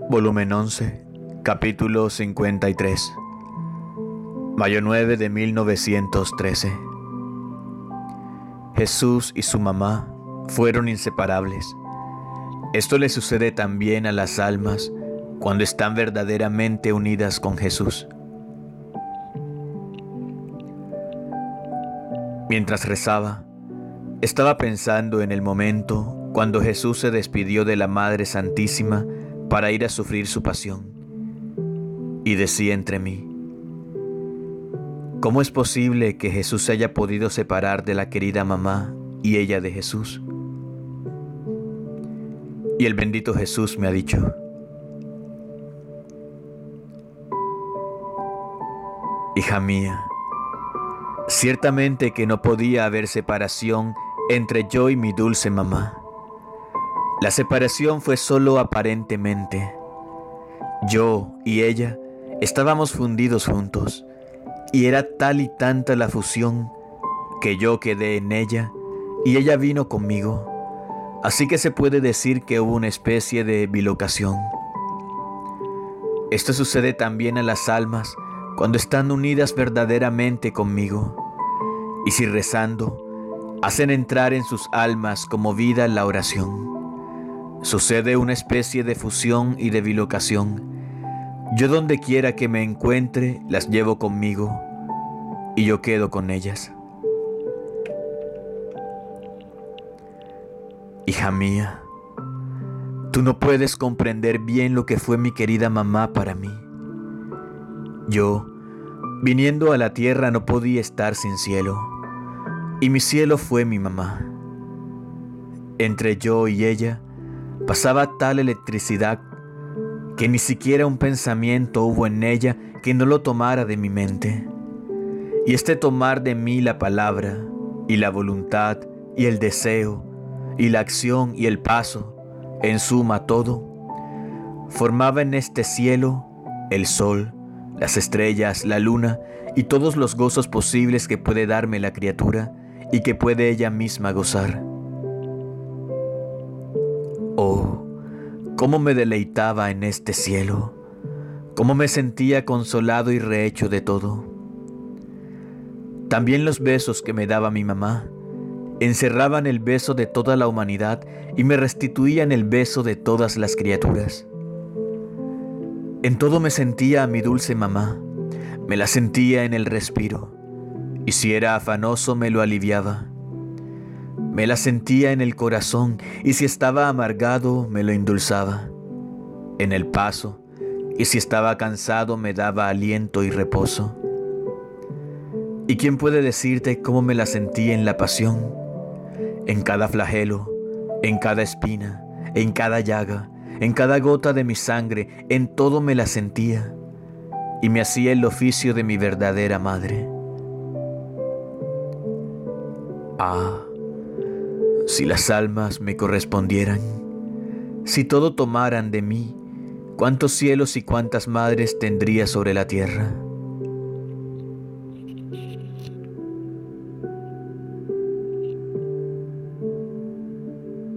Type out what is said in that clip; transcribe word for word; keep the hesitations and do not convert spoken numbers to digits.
Volumen once, capítulo cincuenta y tres. Mayo nueve de mil novecientos trece. Jesús y su mamá fueron inseparables. Esto le sucede también a las almas cuando están verdaderamente unidas con Jesús. Mientras rezaba, estaba pensando en el momento cuando Jesús se despidió de la Madre Santísima para ir a sufrir su pasión, y decía entre mí: ¿cómo es posible que Jesús se haya podido separar de la querida mamá y ella de Jesús? Y el bendito Jesús me ha dicho: hija mía, ciertamente que no podía haber separación entre yo y mi dulce mamá. La separación fue solo aparentemente. Yo y ella estábamos fundidos juntos, y era tal y tanta la fusión que yo quedé en ella y ella vino conmigo. Así que se puede decir que hubo una especie de bilocación. Esto sucede también a las almas cuando están unidas verdaderamente conmigo, y si rezando hacen entrar en sus almas como vida la oración, sucede una especie de fusión y de bilocación. Yo donde quiera que me encuentre las llevo conmigo y yo quedo con ellas. Hija mía, tú no puedes comprender bien lo que fue mi querida mamá para mí. Yo, viniendo a la tierra, no podía estar sin cielo, y mi cielo fue mi mamá. Entre yo y ella pasaba tal electricidad que ni siquiera un pensamiento hubo en ella que no lo tomara de mi mente. Y este tomar de mí la palabra, y la voluntad, y el deseo, y la acción, y el paso, en suma todo, formaba en este cielo el sol, las estrellas, la luna, y todos los gozos posibles que puede darme la criatura, y que puede ella misma gozar. Oh, cómo me deleitaba en este cielo, cómo me sentía consolado y rehecho de todo. También los besos que me daba mi mamá encerraban el beso de toda la humanidad y me restituían el beso de todas las criaturas. En todo me sentía a mi dulce mamá, me la sentía en el respiro, y si era afanoso me lo aliviaba. Me la sentía en el corazón, y si estaba amargado me lo endulzaba. En el paso, y si estaba cansado me daba aliento y reposo. ¿Y quién puede decirte cómo me la sentía en la pasión? En cada flagelo, en cada espina, en cada llaga, en cada gota de mi sangre, en todo me la sentía, y me hacía el oficio de mi verdadera madre. Ah, si las almas me correspondieran, si todo tomaran de mí, cuántos cielos y cuántas madres tendría sobre la tierra.